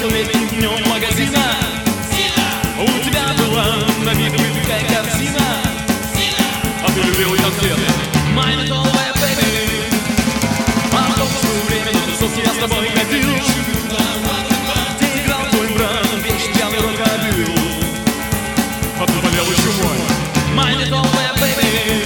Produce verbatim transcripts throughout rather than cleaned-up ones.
солнце летним днем магазина. У тебя была на вид легкая корзина, а ты любил конфеты. Моя металловая бэйби. Автобусное время на тусовке я с тобой ходил. Ты играл твой брат, вещь пьяный рок-обил. А ты болел еще мой. Моя металловая бэйби.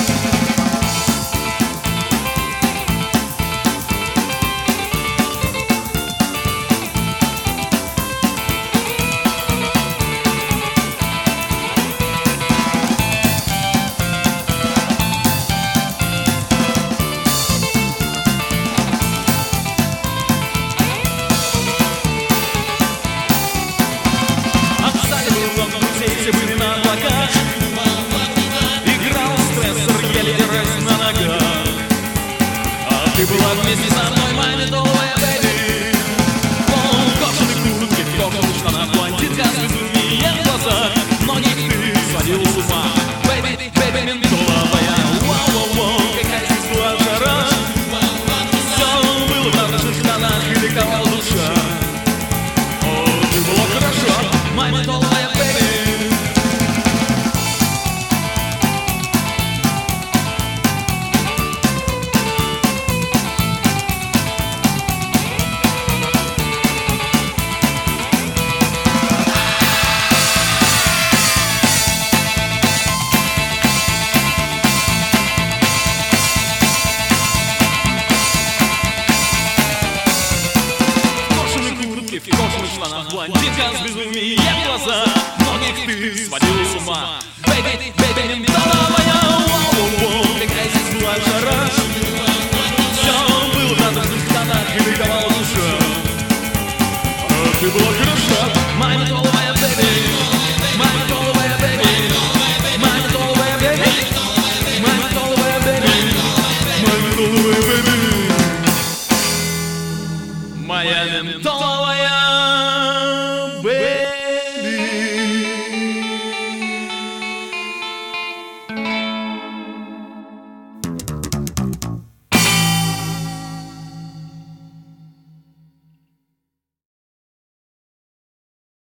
Все были на облаках, играл стрессор, еле держась на ногах. А ты была вместе со мной, моя металловая бэйби. В кожаной куртке, в кожаных штанах, блондинка с безумием в глазах. Многих ты сводил с ума, бэйби, бэйби, металловая. Вау-вау-вау, какая здесь была жара. Все было в радужных штанах и ликовала душа. О, ты была хороша, моя металловая бэйби. В кожаных штанах, блондинка с безумием в глазах. Многих ты сводил с ума, бэйби, бэйби, металловая. Воу-воу-воу, какая здесь была жара. Все было в радужных тонах и ликовала душа. А ты была